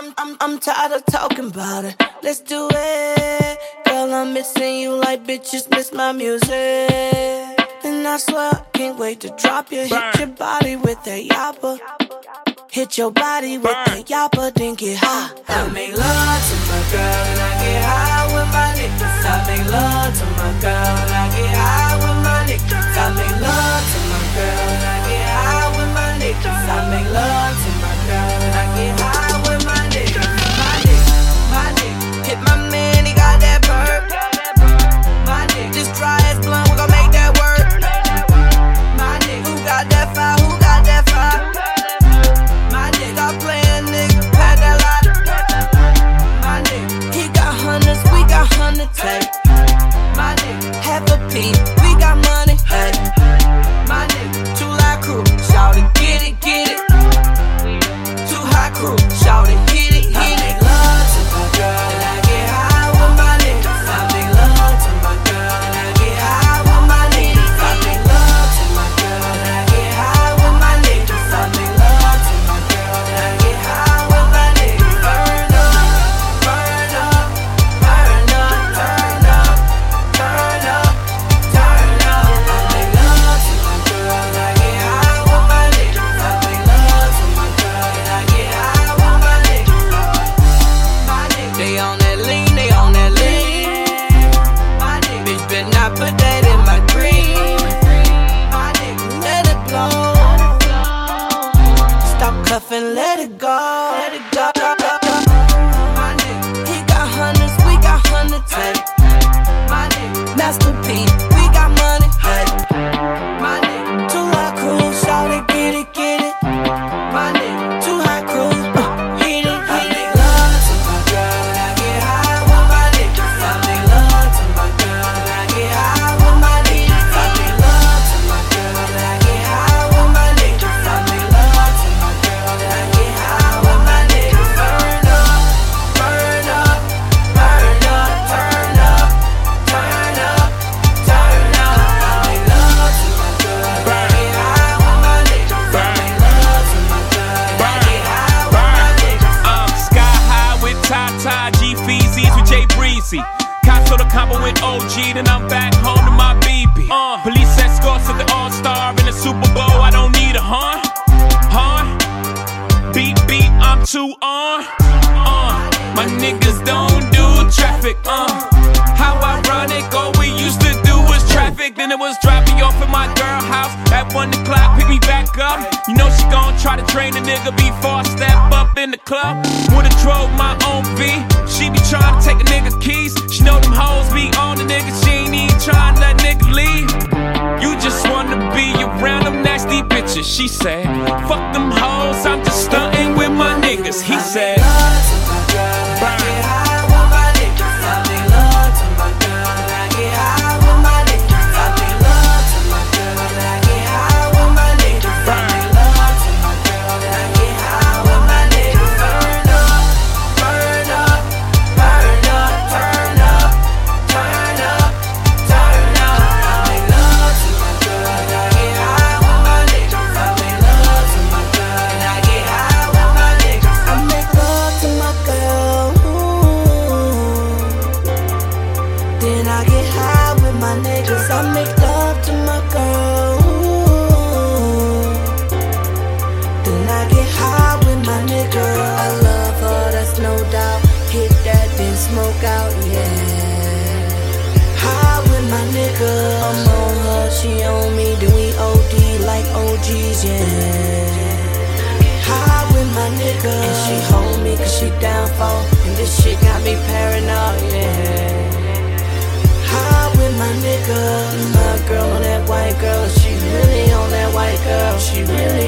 I'm tired of talking about it. Let's do it. Girl, I'm missing you like bitches miss my music. And I swear I can't wait to drop you. Hit your body with that yapper. Hit your body with that yapper, then get high. I make love to my girl and I get high with my niggas. I make love to my girl and I get high with my niggas. I make love to my girl and I get high with my niggas. I make love to my girl and I get high with my niggas. My nigga, hit my man, he got that bird. My nigga, this dry ass blunt, we gon' make that work. My nigga, who got that fire? Who got that fire? My nigga, stop playing, nigga, pad that lot. My nigga, he got hundreds, we got hundreds, hey. My nigga, half a P, we got money, hey. My nigga, too loud crew, shout it, get it, get it. Too high crew, shout it, hit it, hit it. I make love to my girl and I get high with my niggas. I make love to my girl and I get high with my niggas. I make love to my girl and I get high with my niggas. I make love to my girl and I get high with my niggas. Burn up, burn up, burn up, turn up, turn up, turn up. I make love to my girl and I get high with my niggas. I make love to my girl and I get high with my niggas. My niggas, they on that lean, they on that lean. My nigga, bitch better not put that in my green. My nigga, let it blow. Stop cuffing, let it go. Let it go. My nigga, he got hundreds, we got hundreds, hey. My nigga, Master P, we got money, hey. My nigga, too high crew, shout it, get it, get it. My nigga, too high crew, hit it, hit it. I make love to my girl and I get high with my niggas. I make love to my girl and I get high with my niggas. I make love to my girl and I get high with my niggas. I make love to my girl and I get high with my niggas. Burn up, burn up, burn up, turn up, turn up, turn up. I make love to my girl and I get high with my niggas. I make love to my girl and I get high with my niggas. Sky high with Tata, G-Feezies with Jay Breezy. Casso the combo with OG, then I'm back home to my BB. Police escorts at the All-Star in the Super Bowl, I don't need a horn. Beat, beat, I'm too on. My niggas don't do traffic. How ironic, all we used to do was traffic. Then it was drop me off at my girl house at 1 o'clock, pick me back up. You know she gon' try to train a nigga before I step up in the club. Would've drove my own V. She be trying to take a nigga keys. She know them hoes be on the nigga. She ain't even trying to let nigga leave. You just wanna be around them nasty bitches. She said, fuck them hoes, I'm just stunting with my niggas. He said, smoke out, yeah. High with my nigga, I'm on her, she on me, then we OD like OGs, yeah. High with my nigga, and she hold me cause she down for, and this shit got me paranoid, yeah. High with my nigga, my girl on that white girl, she really on that white girl, she really